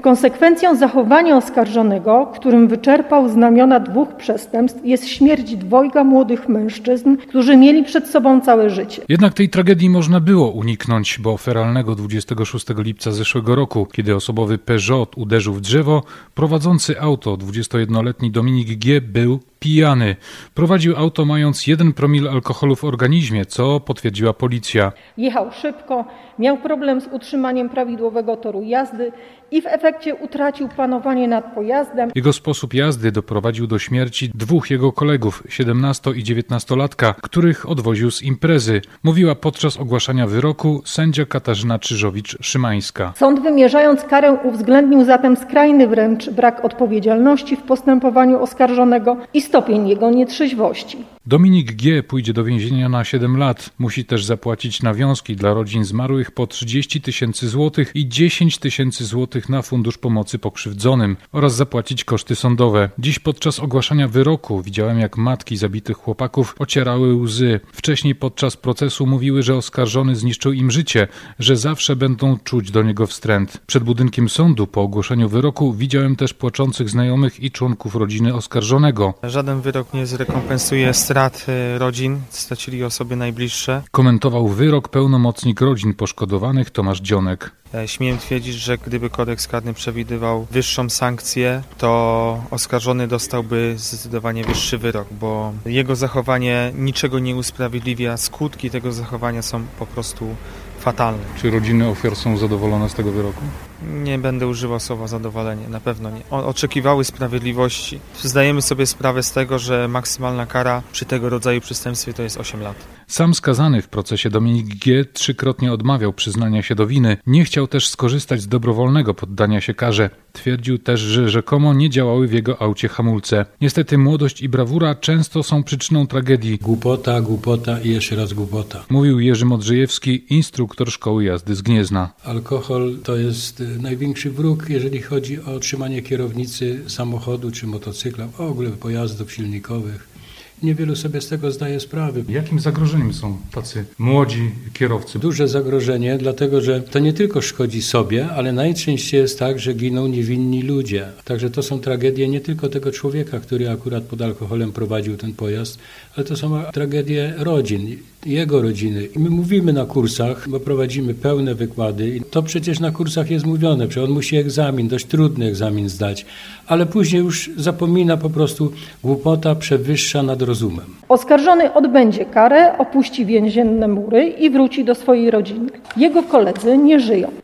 Konsekwencją zachowania oskarżonego, którym wyczerpał znamiona 2 przestępstw, jest śmierć 2 młodych mężczyzn, którzy mieli przed sobą całe życie. Jednak tej tragedii można było uniknąć, bo feralnego 26 lipca zeszłego roku, kiedy osobowy Peugeot uderzył w drzewo, prowadzący auto 21-letni Dominik G. był pijany. Prowadził auto mając 1 promil alkoholu w organizmie, co potwierdziła policja. Jechał szybko, miał problem z utrzymaniem prawidłowego toru jazdy i w efekcie utracił panowanie nad pojazdem. Jego sposób jazdy doprowadził do śmierci 2 jego kolegów, 17- i 19-latka, których odwoził z imprezy, mówiła podczas ogłaszania wyroku sędzia Katarzyna Czyżowicz-Szymańska. Sąd, wymierzając karę, uwzględnił zatem skrajny wręcz brak odpowiedzialności w postępowaniu oskarżonego i stopień jego nietrzeźwości. Dominik G. pójdzie do więzienia na 7 lat. Musi też zapłacić nawiązki dla rodzin zmarłych po 30 000 złotych i 10 000 złotych na Fundusz Pomocy Pokrzywdzonym oraz zapłacić koszty sądowe. Dziś podczas ogłaszania wyroku widziałem, jak matki zabitych chłopaków ocierały łzy. Wcześniej podczas procesu mówiły, że oskarżony zniszczył im życie, że zawsze będą czuć do niego wstręt. Przed budynkiem sądu po ogłoszeniu wyroku widziałem też płaczących znajomych i członków rodziny oskarżonego. Żaden wyrok nie zrekompensuje strat rodzin, stracili osoby najbliższe. Komentował wyrok pełnomocnik rodzin poszkodowanych Tomasz Dzionek. Śmiem twierdzić, że gdyby kodeks karny przewidywał wyższą sankcję, to oskarżony dostałby zdecydowanie wyższy wyrok, bo jego zachowanie niczego nie usprawiedliwia, skutki tego zachowania są po prostu fatalne. Czy rodziny ofiar są zadowolone z tego wyroku? Nie będę używał słowa zadowolenie, na pewno nie. Oczekiwały sprawiedliwości. Zdajemy sobie sprawę z tego, że maksymalna kara przy tego rodzaju przestępstwie to jest 8 lat. Sam skazany w procesie Dominik G. 3-krotnie odmawiał przyznania się do winy. Nie chciał też skorzystać z dobrowolnego poddania się karze. Twierdził też, że rzekomo nie działały w jego aucie hamulce. Niestety młodość i brawura często są przyczyną tragedii. Głupota i jeszcze raz głupota. Mówił Jerzy Modrzejewski, instruktor szkoły jazdy z Gniezna. Alkohol to jest największy wróg, jeżeli chodzi o trzymanie kierownicy samochodu czy motocykla, w ogóle pojazdów silnikowych. Niewielu sobie z tego zdaje sprawy. Jakim zagrożeniem są tacy młodzi kierowcy? Duże zagrożenie, dlatego że to nie tylko szkodzi sobie, ale najczęściej jest tak, że giną niewinni ludzie. Także to są tragedie nie tylko tego człowieka, który akurat pod alkoholem prowadził ten pojazd, ale to są tragedie rodzin, jego rodziny. I my mówimy na kursach, bo prowadzimy pełne wykłady i to przecież na kursach jest mówione, że on musi egzamin, dość trudny egzamin zdać, ale później już zapomina po prostu, głupota przewyższa nad rozumem. Oskarżony odbędzie karę, opuści więzienne mury i wróci do swojej rodziny. Jego koledzy nie żyją.